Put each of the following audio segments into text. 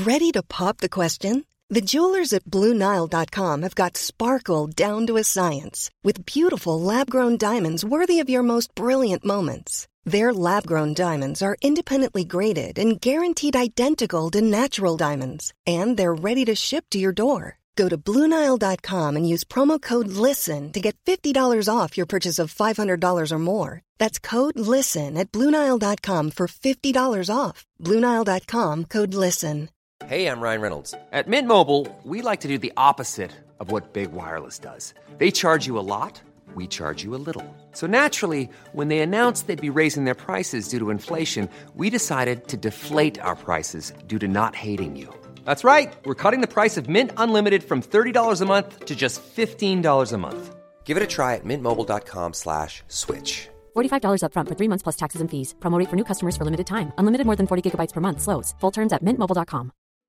Ready to pop the question? The jewelers at BlueNile.com have got sparkle down to a science with beautiful lab-grown diamonds worthy of your most brilliant moments. Their lab-grown diamonds are independently graded and guaranteed identical to natural diamonds, and they're ready to ship to your door. Go to BlueNile.com and use promo code LISTEN to get $50 off your purchase of $500 or more. That's code LISTEN at BlueNile.com for $50 off. BlueNile.com, code LISTEN. Hey, I'm Ryan Reynolds. At Mint Mobile, we like to do the opposite of what Big Wireless does. They charge you a lot, we charge you a little. So naturally, when they announced they'd be raising their prices due to inflation, we decided to deflate our prices due to not hating you. That's right. We're cutting the price of Mint Unlimited from $30 a month to just $15 a month. Give it a try at mintmobile.com/switch. $45 up front for 3 months plus taxes and fees. Promo rate for new customers for limited time. Unlimited more than 40 gigabytes per month. Slows full terms at mintmobile.com.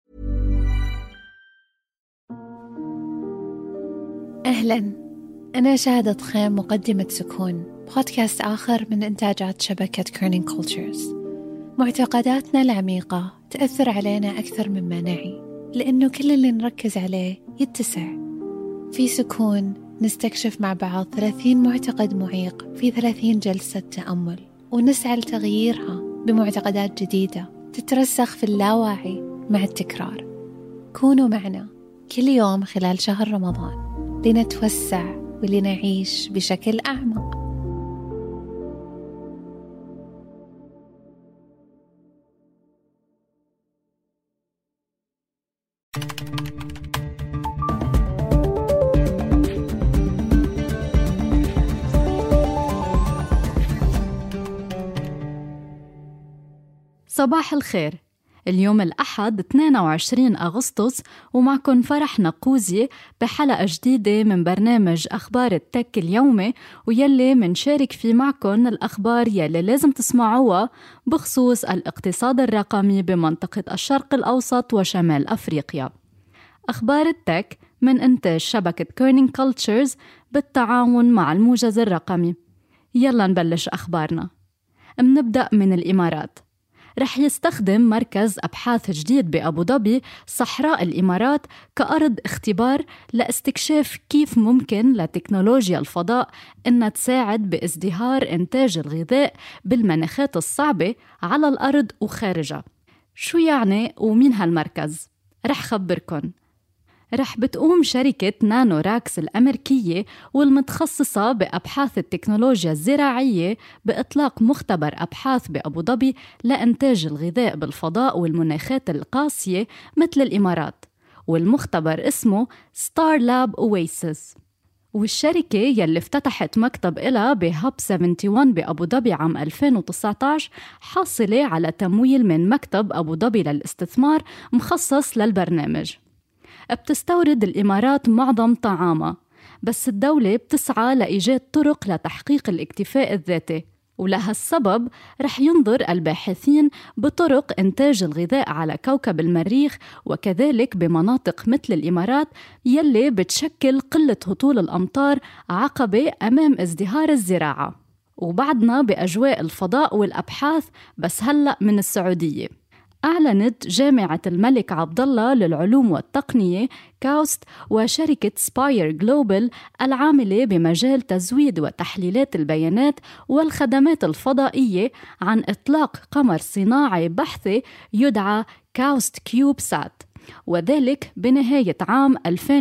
أهلاً، أنا شاهدة خيم مقدمة سكون، بودكاست آخر من إنتاجات شبكة كيرنينج كولتشرز. معتقداتنا العميقة تأثر علينا أكثر مما نعي، لأنه كل اللي نركز عليه يتسع. في سكون نستكشف مع بعض 30 معتقد معيق في 30 جلسة تأمل، ونسعى لتغييرها بمعتقدات جديدة تترسخ في اللاواعي مع التكرار. كونوا معنا كل يوم خلال شهر رمضان لنتوسع ولنعيش بشكل أعمق. صباح الخير. اليوم الأحد 22 أغسطس ومعكن فرح نقوزي بحلقة جديدة من برنامج أخبار التك اليومي، ويلي منشارك فيه معكن الأخبار يلي لازم تسمعوها بخصوص الاقتصاد الرقمي بمنطقة الشرق الأوسط وشمال أفريقيا. أخبار التك من إنتاج شبكة كيرنينج كولتشرز بالتعاون مع الموجز الرقمي. يلا نبلش أخبارنا. منبدأ من الإمارات. رح يستخدم مركز أبحاث جديد بأبو ظبي صحراء الإمارات كأرض اختبار لاستكشاف كيف ممكن لتكنولوجيا الفضاء إنها تساعد بازدهار إنتاج الغذاء بالمناخات الصعبة على الأرض وخارجها. شو يعني ومين هالمركز؟ رح خبركن. رح بتقوم شركة نانو راكس الأمريكية والمتخصصة بأبحاث التكنولوجيا الزراعية بإطلاق مختبر أبحاث بأبو ظبي لإنتاج الغذاء بالفضاء والمناخات القاسية مثل الإمارات، والمختبر اسمه ستار لاب أويسيس. والشركة يلي افتتحت مكتب إلها بهاب 71 بأبو ظبي عام 2019 حاصلة على تمويل من مكتب أبو ظبي للاستثمار مخصص للبرنامج. بتستورد الإمارات معظم طعامها، بس الدولة بتسعى لإيجاد طرق لتحقيق الاكتفاء الذاتي، ولهالسبب رح ينظر الباحثين بطرق إنتاج الغذاء على كوكب المريخ، وكذلك بمناطق مثل الإمارات يلي بتشكل قلة هطول الأمطار عقبة أمام ازدهار الزراعة. وبعدنا بأجواء الفضاء والأبحاث، بس هلأ من السعودية. أعلنت جامعة الملك عبدالله للعلوم والتقنية كاوست وشركة سباير جلوبال العاملة بمجال تزويد وتحليلات البيانات والخدمات الفضائية عن إطلاق قمر صناعي بحثي يدعى كاوست كيوب سات، وذلك بنهاية عام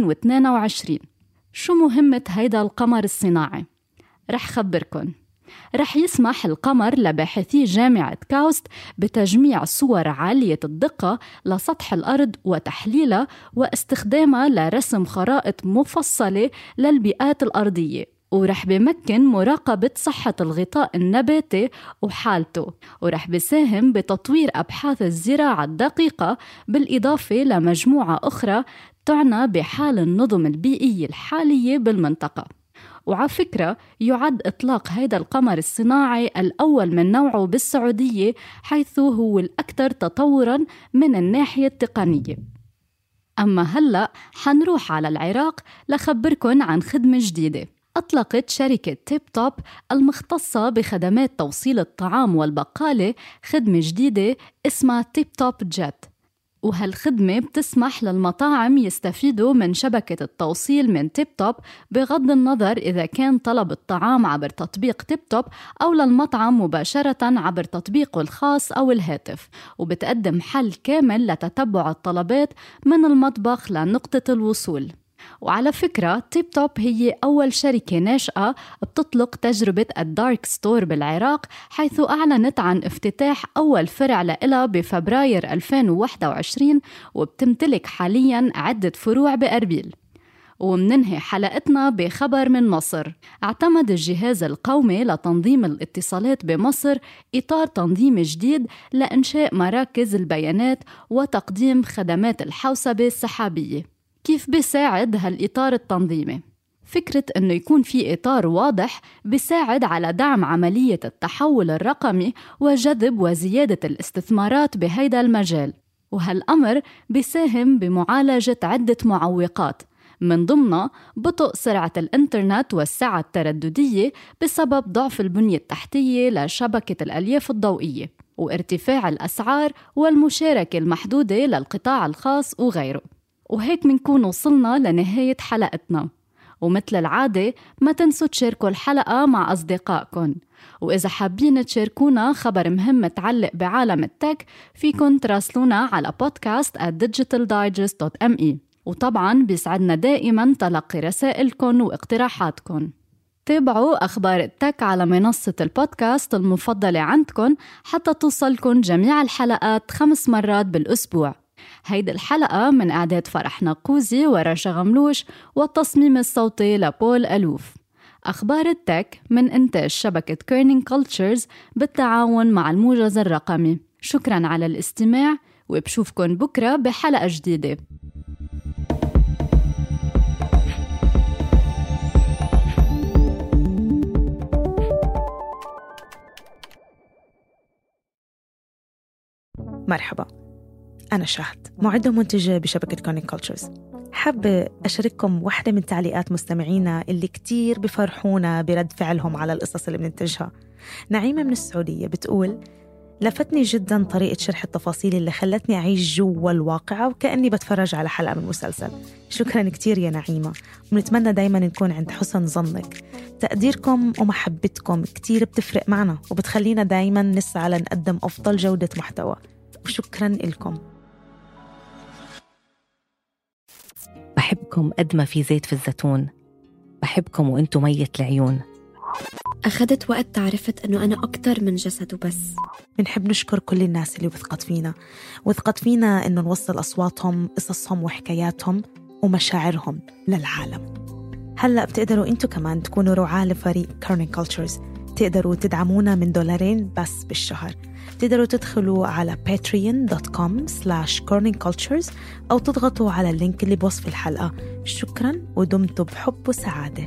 2022. شو مهمة هيدا القمر الصناعي؟ رح خبركن. رح يسمح القمر لباحثي جامعة كاوست بتجميع صور عالية الدقة لسطح الأرض وتحليلها واستخدامها لرسم خرائط مفصلة للبيئات الأرضية، ورح بمكن مراقبة صحة الغطاء النباتي وحالته، ورح بساهم بتطوير أبحاث الزراعة الدقيقة بالإضافة لمجموعة أخرى تعنى بحال النظم البيئية الحالية بالمنطقة. وعلى فكرة يعد إطلاق هيدا القمر الصناعي الأول من نوعه بالسعودية، حيث هو الأكثر تطوراً من الناحية التقنية. أما هلأ حنروح على العراق لخبركن عن خدمة جديدة. أطلقت شركة تيب توب المختصة بخدمات توصيل الطعام والبقالة خدمة جديدة اسمها تيب توب جيت. وهالخدمة بتسمح للمطاعم يستفيدوا من شبكة التوصيل من تيب توب بغض النظر إذا كان طلب الطعام عبر تطبيق تيب توب أو للمطعم مباشرة عبر تطبيقه الخاص أو الهاتف، وبتقدم حل كامل لتتبع الطلبات من المطبخ لنقطة الوصول. وعلى فكرة تيب توب هي أول شركة ناشئة بتطلق تجربة الدارك ستور بالعراق، حيث أعلنت عن افتتاح أول فرع لها بفبراير 2021 وبتمتلك حالياً عدة فروع بأربيل. ومننهي حلقتنا بخبر من مصر. اعتمد الجهاز القومي لتنظيم الاتصالات بمصر إطار تنظيمي جديد لإنشاء مراكز البيانات وتقديم خدمات الحوسبة السحابية. كيف بيساعد هالإطار التنظيمي؟ فكرة إنه يكون في إطار واضح بيساعد على دعم عملية التحول الرقمي وجذب وزيادة الاستثمارات بهيدا المجال، وهالأمر بيساهم بمعالجة عدة معوقات، من ضمنها بطء سرعة الإنترنت والسعة الترددية بسبب ضعف البنية التحتية لشبكة الألياف الضوئية، وارتفاع الأسعار والمشاركة المحدودة للقطاع الخاص وغيره. وهيك منكون وصلنا لنهاية حلقتنا، ومثل العادة ما تنسوا تشاركوا الحلقة مع أصدقائكم، وإذا حابين تشاركونا خبر مهم متعلق بعالم التك فيكن تراسلونا على podcast@digitaldigest.me. وطبعاً بيسعدنا دائماً تلقي رسائلكم واقتراحاتكم. تابعوا أخبار التك على منصة البودكاست المفضلة عندكم حتى توصلكم جميع الحلقات 5 مرات بالأسبوع. هيدي الحلقة من إعداد فرح نقوزي ورشا غملوش والتصميم الصوتي لبول ألوف. أخبار التك من إنتاج شبكة كيرنينج كولتشرز بالتعاون مع الموجز الرقمي. شكراً على الاستماع، وبشوفكن بكرة بحلقة جديدة. مرحبا، أنا شهد، معدة ومنتجة بشبكة كيرنينج كولتشرز. حابة أشارككم واحدة من تعليقات مستمعينا اللي كتير بفرحونا برد فعلهم على القصص اللي بننتجها. نعيمة من السعودية بتقول: لفتني جدا طريقة شرح التفاصيل اللي خلتني أعيش جوا الواقعة وكأني بتفرج على حلقة من مسلسل. شكرا كتير يا نعيمة، ونتمنى دايما نكون عند حسن ظنك. تقديركم ومحبتكم كتير بتفرق معنا وبتخلينا دايما نسعى لنقدم أفضل جودة محتوى، وشكرا لكم. بحبكم قد ما في زيت في الزيتون، بحبكم وانتو مية العيون. أخذت وقت تعرفت أنه أنا أكتر من جسد وبس. بنحب نشكر كل الناس اللي وثقت فينا إنه نوصل أصواتهم، قصصهم وحكاياتهم ومشاعرهم للعالم. هلأ بتقدروا أنتوا كمان تكونوا رعاة لفريق كيرنينج كولتشرز. تقدروا تدعمونا من $2 بس بالشهر. تقدروا تدخلوا على patreon.com/kerningcultures أو تضغطوا على اللينك اللي بوصف الحلقة. شكرا ودمتم بحب وسعادة.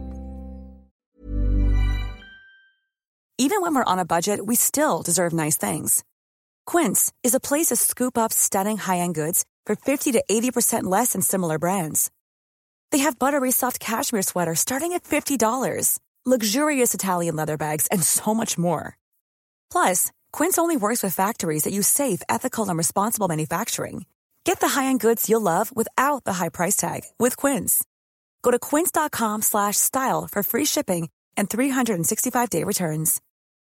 Even when we're on a budget, we still deserve nice things. Quince is a place to scoop up stunning high-end goods for 50 to 80% less than similar brands. They have buttery soft cashmere sweaters starting at $50, luxurious Italian leather bags, and so much more. Plus, Quince only works with factories that use safe, ethical, and responsible manufacturing. Get the high-end goods you'll love without the high price tag with Quince. Go to quince.com/style for free shipping and 365-day returns.